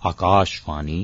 आकाशवाणी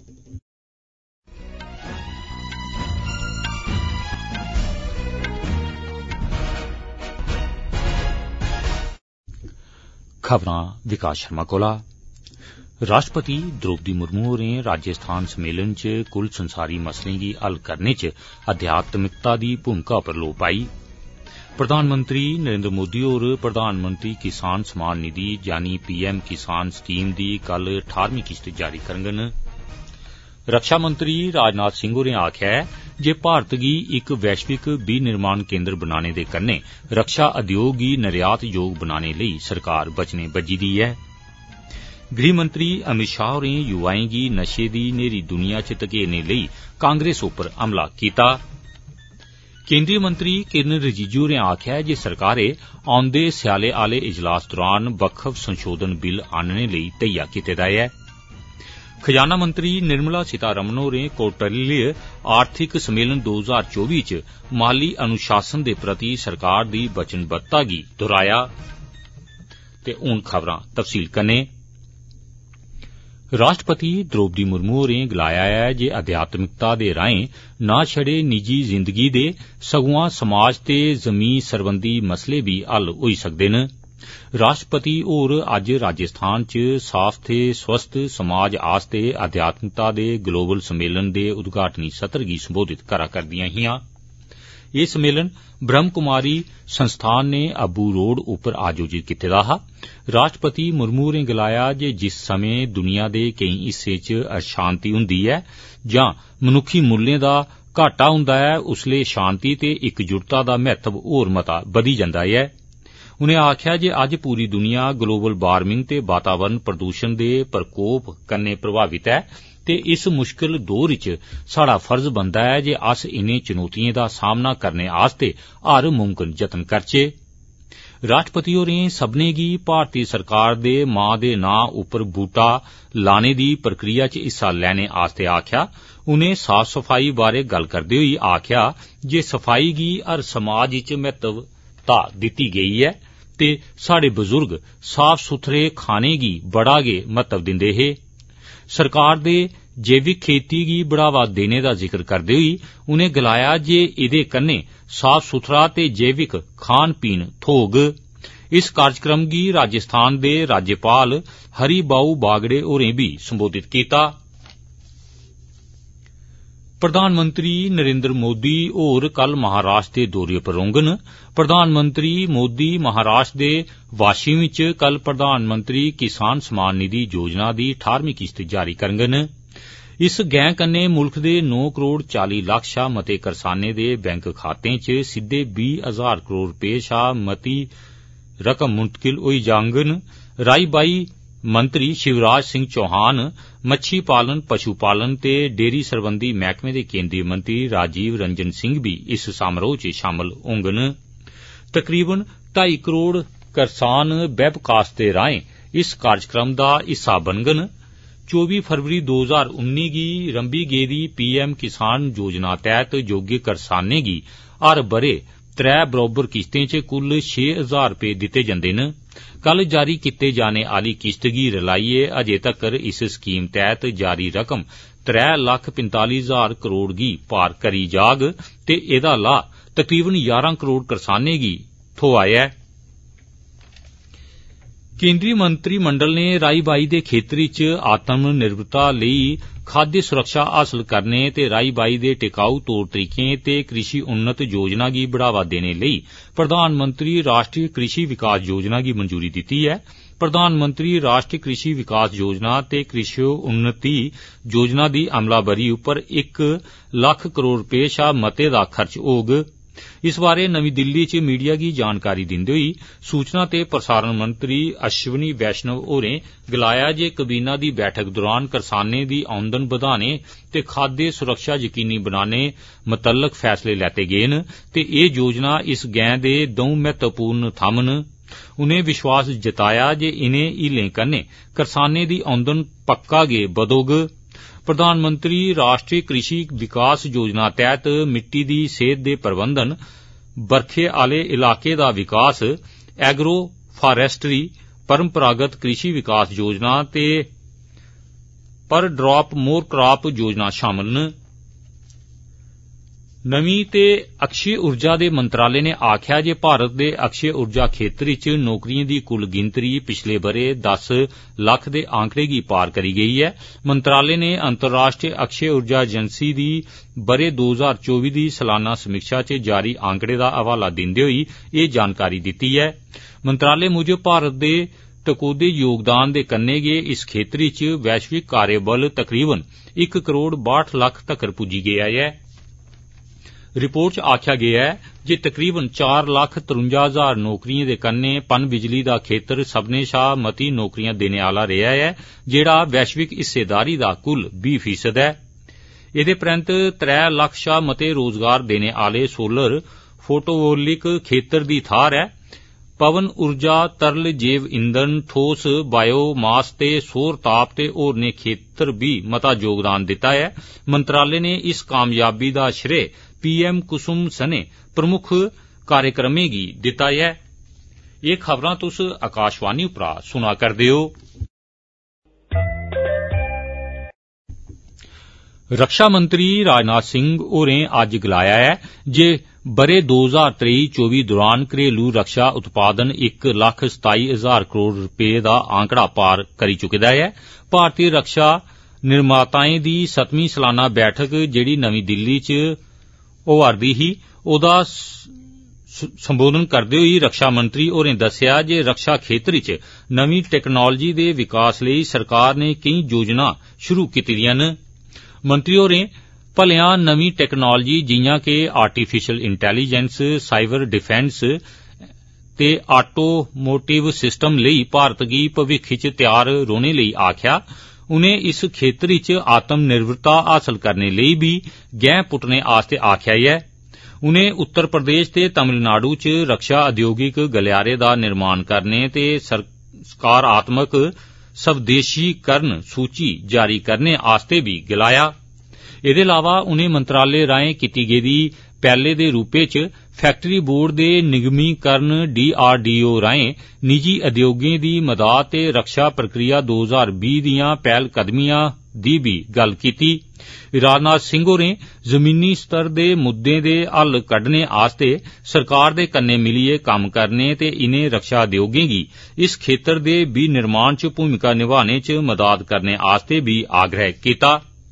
खबरां विकास शर्मा कोला। राष्ट्रपति द्रौपदी मुर्मू होरें राजस्थान सम्मेलन च कुल संसारी मसलें गी हल करने च अध्यात्मिकता दी भूमिका पर लोऽ पाई। प्रधानमंत्री नरेंद्र मोदी होर प्रधानमंत्री किसान सम्मान निधि यानी पीएम किसान स्कीम दी कल 18वीं किश्त जारी करङन। रक्षा मंत्री राजनाथ सिंह होरें आखेआ ऐ जे भारत गी इक वैश्विक विनिर्माण केन्द्र बनाने दे कन्नै रक्षा उद्योग गी निर्यात योग बनाने लेई सरकार वचने बज्झी दी ऐ। गृहमंत्री अमित शाह होरें युवाएं गी नशे दी न्हेरी दुनिया च धकेलने लेई कांग्रेस उप्पर हमला कीता। केंद्रीय मंत्री किरण रिजिजू होरें आखेआ जे सरकारै औंदे स्याले आले इजलास दौरान बक्ख संशोधन बिल आनने लेई धैया कीते दा ऐ। खजाना मंत्री निर्मला सीतारमण होरें कौटल्य आर्थिक सम्मेलन 2024 च माली अनुशासन दे प्रति सरकार दी वचनबद्धता गी दोहराया। ते हुण खबरां तफसील कन्नै। राष्ट्रपति द्रौपदी मुर्मू होरें गलाया ऐ जे अध्यात्मिकता दे राएं न छड़े निजी जिंदगी दे सगुआं समाज ते जमीं सरबंधी मसले बी हल होई सकदे न। राष्ट्रपति होर अज्ज राजस्थान च साफ ते स्वस्थ समाज आस्तै अध्यात्मिकता दे ग्लोबल सम्मेलन दे उद्घाटनी सत्र गी संबोधित करा करदियां हियां। एह सम्मेलन ब्रह्म कुमारी संस्थान ने अब्बू रोड उप्पर आयोजित कीते दा हा। राष्ट्रपति मुर्मू होरें गलाया जे जिस समें दुनिया दे केई हिस्सें च अशांति हुंदी ऐ जां मनुक्खी मुल्लें दा घाटा हुंदा ऐ उसलै शांति ते इकजुटता दा महत्व होर मता बधी जंदा ऐ। उनें आखेआ जे अज्ज पूरी दुनिया ग्लोबल वार्मिंग ते वातावरण प्रदूषण दे प्रकोप कन्नै प्रभावित ऐ ते इस मुश्कल दौर च साड़ा फर्ज बनदा ऐ जे अस इनें चुनौतिएं दा सामना करने आस्तै हर मुमकन जतन करचै। राष्ट्रपति होरें सब्भनें गी भारती सरकार दे मां दे नां उप्पर बूटा लाने दी प्रक्रिया च हिस्सा लैने आस्तै आखेआ। उनें साफ सफाई बारै गल्ल करदे होई आखेआ जे सफाई गी हर समाज च महत्वता दित्ती गेई ऐ ते साढ़े बजुर्ग साफ सुथरे खाने गी बड़ा गै महत्व दिंदे हे। सरकार दे जैविक खेती गी बढ़ावा देने दा जिक्र करदे होई उनें गलाया जे एहदे कन्नै साफ सुथरा ते जैविक खान पीन थ्होग। इस कार्यक्रम गी राजस्थान दे राज्यपाल हरिबाऊ बागड़े होरें बी संबोधित कीता। प्रधानमंत्री नरेंद्र मोदी होर कल महाराष्ट्र दे दौरे पर रौह्ङन। प्रधानमंत्री मोदी महाराष्ट्र दे वाशिम च कल प्रधानमंत्री किसान सम्मान निधि योजना दी 18वीं किश्त जारी करङन। इस गैं कन्नै मुल्ख दे 9 करोड़ 40 लक्ख शा मते करसानें दे बैंक खातें च सिद्दे 20,000 करोड़ रपेऽ शा मती रकम मुंतकिल होई जाङन। राई बाई मंत्री शिवराज सिंह चौहान, मच्छी पालन, पशु पालन ते डेयरी सरबंधी मैह्कमे दे केंद्रीय मंत्री राजीव रंजन सिंह बी इस समारोह च शामल होङन। तकरीबन 2.5 करोड़ करसान वेबकास्ट दे राएं इस कार्यक्रम दा हिस्सा बनङन। 24 फरवरी 2019 गी रंभी गेदी पीएम किसान योजना तैह्त योग्य करसानें गी हर ब'रे 3 बरोबर किश्तें च कुल 6,000 रपेऽ दित्ते जंदे न। कल जारी कीते जाने आली किश्त गी रलाइयै अजें तक्कर इस स्कीम तैह्त जारी रकम 3,45,000 करोड़ गी पार करी जाग ते एह्दा लाह् तकरीबन 11 करोड़ करसानें गी थ्होआ ऐ। केंद्रीय मंत्रिमंडल ने राई बाई दे खेत्तर च आत्म निर्भरता लेई खाद्य सुरक्षा हासल करने ते राई बाई दे टिकाऊ तौर तरीकें ते कृषि उन्नत योजना गी बढ़ावा देने लेई प्रधानमंत्री राष्ट्रीय कृषि विकास योजना गी मंजूरी दित्ती ऐ। प्रधानमंत्री राष्ट्रीय कृषि विकास योजना ते कृषि उन्नति योजना दी अमलावरी उप्पर 1 लक्ख करोड़ रपेऽ शा मते दा खर्च होग। इस बारै नमीं दिल्ली च मीडिया गी जानकारी दिंदे होई सूचना ते प्रसारण मंत्री अश्विनी वैष्णव होरें गलाया जे कबीना दी बैठक दौरान करसानें दी औंदन बधाने ते खाद्य सुरक्षा यकीनी बनाने मतल्लक फैसले लैते गे न ते एह् योजना इस गैं दे 2 महत्वपूर्ण थम्म न। उनें विश्वास जताया जे इनें हीलें कन्नै करसानें दी औंदन पक्का गै बधोग। प्रधानमंत्री राष्ट्रीय कृषि विकास योजना तैह्त मिट्टी दी सेहत दे प्रबंधन, बरखे आले इलाके दा विकास, एग्रो फारेस्ट्री, परंपरागत कृषि विकास योजना ते पर ड्रॉप मोर क्रॉप योजना शामल न। नवीं ते अक्षय ऊर्जा दे मंत्रालय ने आखेआ जे भारत दे अक्षय ऊर्जा खेतर च नौकरियों दी कुल गिनतरी पिछले बरे 10 लक्ख दे आंकड़े गी पार करी गेई ऐ। मंत्रालय ने अंतर्राष्ट्रीय अक्षय ऊर्जा एजेंसी दी बरे 2024 दी सालाना समीक्षा च जारी आंकड़े दा हवाला दिंदे होई एह जानकारी दित्ती ऐ। मंत्रालय मूजब भारत दे टकोह्दे योगदान दे कन्नै गै इस खेतरी च वैश्विक कार्यबल तकरीबन 1 करोड़ 62 लक्ख तक्कर पुज्जी गेआ ऐ। रिपोर्ट च आखेआ गेआ ऐ जे तकरीबन 4 लक्ख 53 हजार नौकरियों दे कन्नै पन बिजली दा खेतर सब्भनें शा मती नौकरियां देने आला रेहा ऐ, जेहड़ा वैश्विक हिस्सेदारी दा कुल 20% ऐ। एहदे परैंत 3 लक्ख शा मते रोजगार देने आले सोलर फोटोवोलिक खेतर दी थाह्र ऐ। पवन ऊर्जा, तरल जैव ईंधन, ठोस बायोमास ते सौर ताप ते होरनें खेतर भी मता योगदान दित्ता ऐ। मंत्रालय ने इस कामयाबी दा श्रेय पीएम कुसुम सने प्रमुख कार्यक्रमें गी दित्ता ऐ। एह खबरां तुस आकाशवाणी उप्परा सुना करदे ओ। रक्षा मंत्री राजनाथ सिंह होरें अज्ज गलाया ऐ जे बरे 2023-24 दौरान घरेलू रक्षा उत्पादन 1,27,000 करोड़ रपेऽ दा आंकड़ा पार करी चुके दा ऐ। भारतीय रक्षा निर्माताएं दी 7वीं सालाना बैठक जेहड़ी नमीं दिल्ली च होआ'रदी ही, ओहदा संबोधन करदे होई रक्षा मंत्री होरें दस्सेआ जे रक्षा खेतर च नमीं टैक्नोलोजी दे विकास लेई सरकार ने केई योजनां शुरू कीती दियां न। मंत्री होरें भलेआं नमीं टैक्नोलोजी जियां कि आर्टिफिशियल इंटैलीजेंस, साइबर डिफेंस ते ऑटोमोटिव सिस्टम लेई भारत गी भविक्ख च तैयार रौहने लेई आखेआ। उनें इस खेतर च आत्म निर्भरता हासल करने लेई भी गैं पुट्टने आस्तै आखेआ ऐ। उनें उत्तर प्रदेश ते तमिलनाडु च रक्षा औद्योगिक गलियारे दा निर्माण करने ते सकारात्मक स्वदेशीकरण सूची जारी करने आस्तै भी गलाया। एहदे अलावा उनें मंत्रालय राएं कीती गेदी पैहले दे रूपै च फैक्टरी बोर्ड दे निगमीकरण DRDO राएं निजी उद्योगें दी मदाद ते रक्षा प्रक्रिया 2020 दियां पैहलकदमियां दी भी गल्ल कीती। राजनाथ सिंह होरें जमीनी स्तर दे मुद्दें दे हल कड्ढने आस्तै सरकार दे कन्नै मिलियै कम्म करने ते इनें रक्षा उद्योगें गी इस खेतर दे विनिर्माण च भूमिका निभाने च मदाद करने आस्तै भी आग्रह कीता।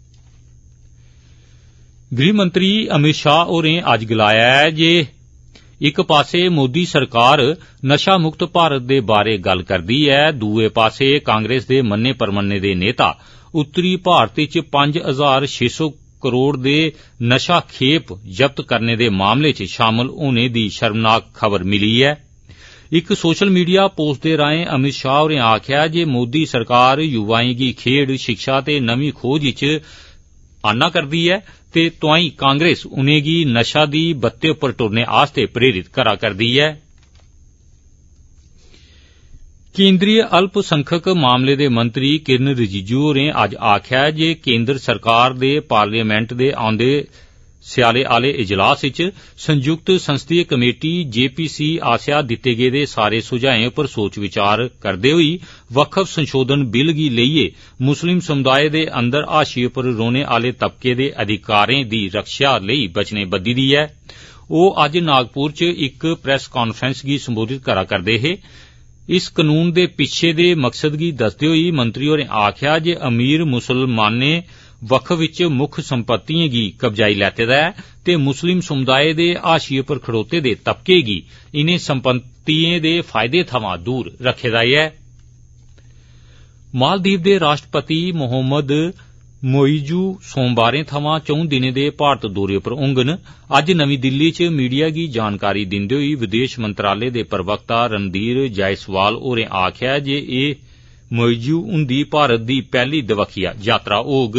गृहमंत्री अमित शाह होरें अज्ज गलाया ऐ जे इक पास्सै मोदी सरकार नशा मुक्त भारत दे बारै गल्ल करदी ऐ, दूए पास्सै कांग्रेस दे मन्ने परमन्ने दे नेता उत्तरी भारत च 5,600 करोड़ दे नशा खेप जब्त करने दे मामले च शामल होने दी शर्मनाक खबर मिली ऐ। इक सोशल मीडिया पोस्ट दे राएं अमित शाह होरें आखेआ जे मोदी सरकार युवाएं गी खेड्ड, शिक्षा ते नमीं खोज च आन्ना करदी ऐ ते तोआईं कांग्रेस उनेंगी नशा दी बत्ते उप्पर टुरने आस्तै प्रेरित करा करदी ऐ। केन्द्रीय अल्पसंख्यक मामले दे मंत्री किरण रिजिजू होरें अज्ज आखेआ जे केन्द्र सरकार दे पार्लियामेंट दे औंदे स्याले आले इजलास च संयुक्त संसदीय कमेटी JPC आसेआ दित्ते गेदे सारे सुझाएं उप्पर सोच विचार करदे होई वक्फ संशोधन बिल गी लेइयै मुस्लिम समुदाय दे अंदर हाशिए पर रौहने आले तबके दे अधिकारें दी रक्षा लेई वचनेबद्धी दी ऐ। ओह अज्ज नागपुर च इक प्रैस कांफ्रैंस गी संबोधित करा करदे हे। इस कानून दे पिच्छे दे मकसद गी दसदे होई मंत्री होरें आखेआ जे अमीर मुसलमानें वक्फ च मुक्ख संपत्तिएं गी कब्जाई लैते दा ऐ ते मुस्लिम समुदाय दे हाशिए पर खड़ोते दे तबके गी इनें संपत्तिएं दे फायदे थमां दूर रखे दा ऐ। मालदीव दे राष्ट्रपति मोहम्मद मोइजू सोमवारें थमां 4 दिनें दे भारत दौरे पर होंगन। अज्ज नमीं दिल्ली च मीडिया गी जानकारी दिंदे होई विदेश मंत्रालय दे प्रवक्ता रणधीर जायसवाल होरें आखेआ जे एह मोइजू हुंदी भारत दी पैहली दवक्खिया यात्रा होग।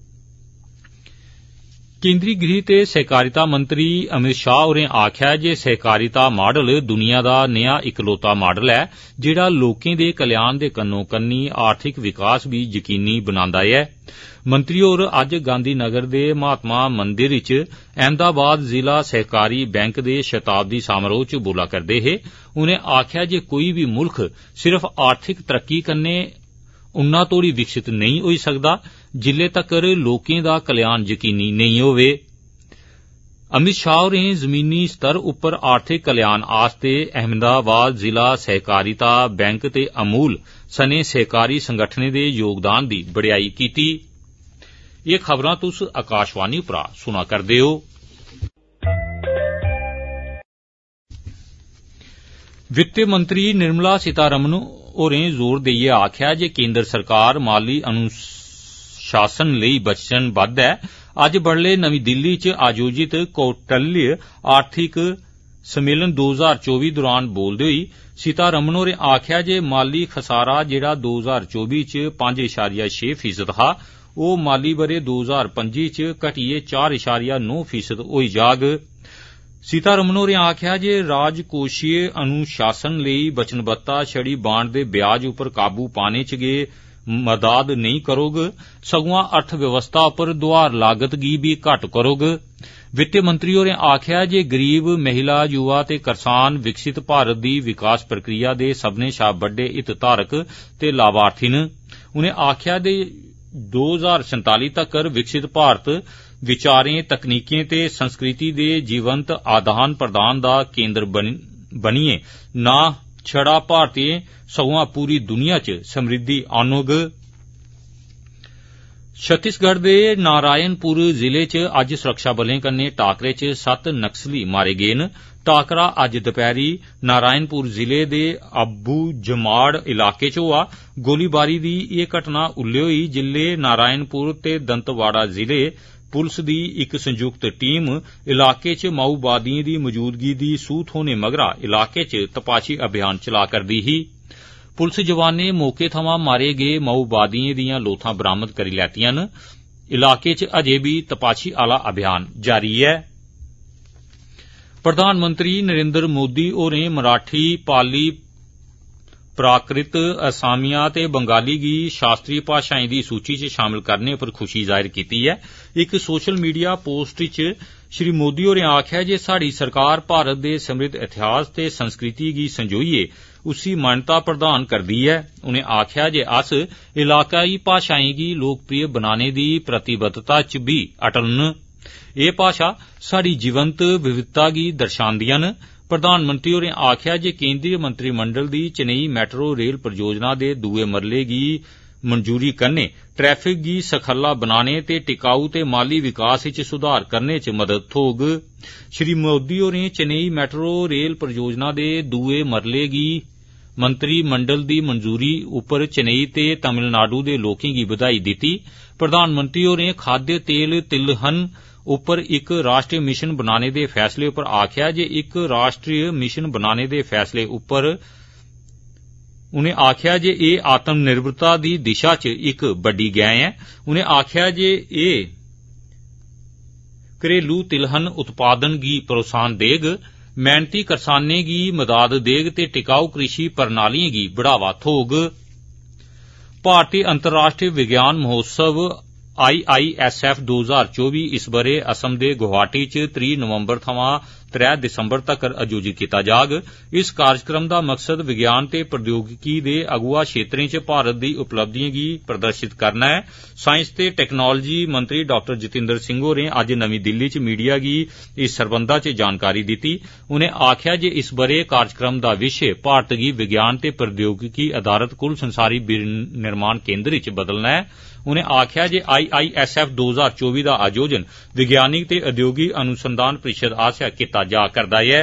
केन्द्री गृह ते सहकारिता मंत्री अमित शाह होरें आखेआ जे सहकारिता मॉडल दुनिया दा नेहा इकलौता मॉडल ऐ जेहड़ा लोकें दे कल्याण दे कन्नो कन्नी आर्थिक विकास भी यकीनी बनांदा ऐ। मंत्री होर अज्ज गांधीनगर दे महात्मा मंदिर च अहमदाबाद जिला सहकारी बैंक दे शताब्दी समारोह च बोला करदे हे। उनें आखेआ जे कोई बी मुल्ख सिर्फ आर्थिक तरक्की कन्नै उन्ना तोड़ी विकसित नेईं होई सकदा जिल्ले तक्कर लोकें दा कल्याण यकीनी नेईं होवे। अमित शाह होरें जमीनी स्तर उप्पर आर्थिक कल्याण आस्ते अहमदाबाद जिला सहकारिता बैंक ते अमूल सने सहकारी संगठनें दे योगदान दी बड़ेयाई कीती। एह खबरां तुस आकाशवाणी उप्परा सुना करदे हो। वित्त मंत्री निर्मला सीतारमण होरें जोर देइयै आखेआ जे केंद्र सरकार माली अनुशासन लेई वचनबद्ध ऐ। अज्ज बडले नमीं दिल्ली च आयोजित कौटल्य आर्थिक सम्मेलन 2024 दौरान बोलदे होई सीतारमण होरें आखेआ जे माली खसारा जेहड़ा 2024 च 5.6% हा ओह माली बरे 2025 च घटियै 4.9% होई जाग। सीतारमण होरें आखेआ जे राजकोषीय अनुशासन लेई वचनबद्धता छड़ी बांड दे ब्याज उप्पर काबू पाने च गै मदाद नेईं करोग सगुआं अर्थव्यवस्था उप्पर दोआर लागत गी भी घट्ट करोग। वित्त मंत्री होरें आखेआ जे गरीब महिला युवा ते करसान विकसित भारत दी विकास प्रक्रिया दे सब्बने शा बड्डे हितधारक ते लाभार्थी न। उनें आखेआ जे 2047 तक्कर विकसित भारत विचारें तकनीकें ते संस्कृति दे जीवंत आदान प्रदान दा केंद्र बनियै ना छड़ा भारतीय सगुआं पूरी दुनिया च समृद्धि आनोग। छत्तीसगढ़ दे नारायणपुर जिले च अज्ज सुरक्षाबलें कन्नै टाकरे च 7 नक्सली मारे गे न। टाकरा अज्ज दपैहरी नारायणपुर जिले दे अब्बूजमाड़ इलाके च होआ। गोलीबारी दी एह घटना उल्ले होई जिल्ले नारायणपुर ते दंतवाड़ा जिले पुलस दी इक संयुक्त टीम इलाके च माओवादिएं दी मौजूदगी दी सूह थ्होने मगरा इलाके च तपाशी अभियान चला करदी ही। पुलस जवानें मौके थमां मारे गे माओवादिएं दियां लोथां बरामद करी लैतियां न। इलाके च अजें भी तपाशी आला अभियान जारी ऐ। प्रधानमंत्री नरेंद्र मोदी होरें मराठी पाली प्राकृत असामिया ते बंगाली गी शास्त्रीय भाषाएं दी सूची च शामल करने पर खुशी जाहिर कीती ऐ। इक सोशल मीडिया पोस्ट च श्री मोदी होरें आखेआ जे साड़ी सरकार भारत दे समृद्ध इतिहास ते संस्कृति गी संजोइयै उसी मान्यता प्रदान करदी ऐ। उनें आखेआ जे अस इलाकाई भाषाएं गी लोकप्रिय बनाने दी प्रतिबद्धता च बी अटल न। एह भाषा साड़ी जीवंत विविधता गी दर्शांदियां न। प्रधानमंत्री होरें आखेआ जे केंद्रीय मंत्रिमंडल दी चेन्नई मैट्रो रेल परियोजना दे दुए मरले गी मंजूरी कन्नै ट्रैफिक गी सखल्ला बनाने ते टिकाऊ ते माली विकास च सुधार करने च मदद थ्होग। श्री मोदी होरें चेन्नई मैट्रो रेल परियोजना दे दुए मरले गी मंत्रिमंडल दी मंजूरी उप्पर चेन्नई ते तमिलनाडु दे लोकें गी बधाई दित्ती। प्रधानमंत्री होरें खाद्य तेल तिलहन उप्पर इक राष्ट्रीय मिशन बनाने दे फैसले उप्पर आखेआ जे इक राष्ट्रीय मिशन बनाने दे फैसले उप्पर उनें आखेआ जे एह आत्म निर्भरता दी दिशा च इक बड्डी गैं ऐ। उनें आखेआ जे एह घरेलू तिलहन उत्पादन गी प्रोत्साहन देग, मेहनती करसानें गी मदाद देग ते टिकाऊ कृषि प्रणालिएं गी बढ़ावा थ्होग। भारतीय अंतर्राष्ट्रीय विज्ञान महोत्सव IISF 2024 इस बरे असम दे गुवाहाटी च 3 नवंबर थमां 3 दिसंबर तक्कर आयोजित कीता जाग। इस कार्यक्रम दा मकसद विज्ञान ते प्रौद्योगिकी दे अगुआ क्षेत्रें च भारत दी उपलब्धिएं गी प्रदर्शित करना ऐ। साइंस ते टैक्नोलोजी मंत्री डॉ जितेंद्र सिंह होरें अज्ज नमीं दिल्ली च मीडिया गी इस सरबंधा च जानकारी दित्ती। उनें आखेआ जे इस बरे कार्यक्रम दा विशे भारत गी विज्ञान ते प्रौद्योगिकी आधारित कुल संसारी विनिर्माण केंद्र च बदलना ऐ। उनें आखेआ जे IISF 2024 दा आयोजन विज्ञानिक ते उद्योगिक अनुसंधान परिषद आसेआ कीता जा करदा ऐ।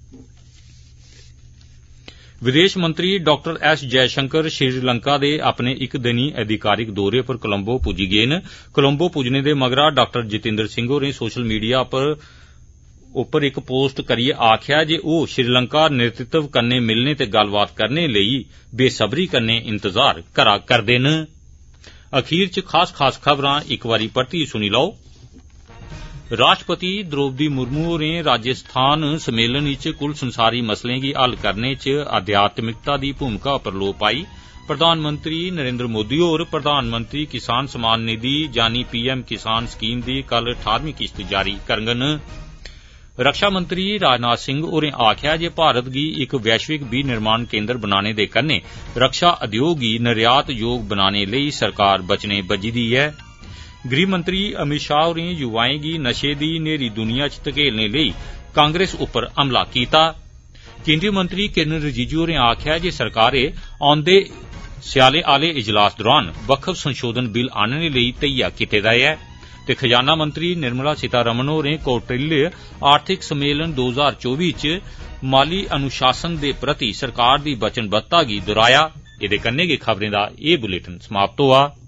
विदेश मंत्री डॉ S जयशंकर श्रीलंका दे अपने इक दिनी अधिकारिक दौरे पर कोलंबो पुज्जी गे न। कोलंबो पुज्जने दे मगरा डॉ जितेंद्र सिंह होरें सोशल मीडिया उप्पर इक पोस्ट करियै आखेआ जे ओह श्रीलंका नेतृत्व कन्नै मिलने ते गल्लबात करने लेई बेसब्री कन्नै इंतजार करा करदे न। अखीर च खास खबरां इक बारी परतियै सुनी लैओ। राष्ट्रपति द्रौपदी मुर्मू होरें राजस्थान सम्मेलन इच कुल संसारी मसलें गी हल करने च आध्यात्मिकता दी भूमिका पर लोऽ पाई। प्रधानमंत्री नरेंद्र मोदी होर प्रधानमंत्री किसान सम्मान निधि यानी PM किसान स्कीम दी कल 18वीं किश्त जारी करङन। रक्षा मंत्री राजनाथ सिंह होरें आखेआ जे भारत गी इक वैश्विक विनिर्माण केंद्र बनाने दे कन्नै रक्षा उद्योग गी निर्यात योग बनाने लेई सरकार वचने बज्झी दी ऐ। गृह मंत्री अमित शाह होरें युवाएं गी नशे दी नेरी दुनिया च धकेलने लेई कांग्रेस उप्पर हमला कीता। केन्द्रीय मंत्री किरण रिजिजू होरें आखेआ जे सरकारै औंदे स्याले आले इजलास दौरान वक्फ संशोधन बिल आनने लेई धैया कीते दा ऐ ते खजाना मंत्री निर्मला सीतारमण होरें कौटिल्य आर्थिक सम्मेलन 2024 च माली अनुशासन दे प्रति सरकार दी वचनबद्धता गी दोहराया। एदे कन्नै गै खबरें दा एह बुलेटिन समाप्त होआ।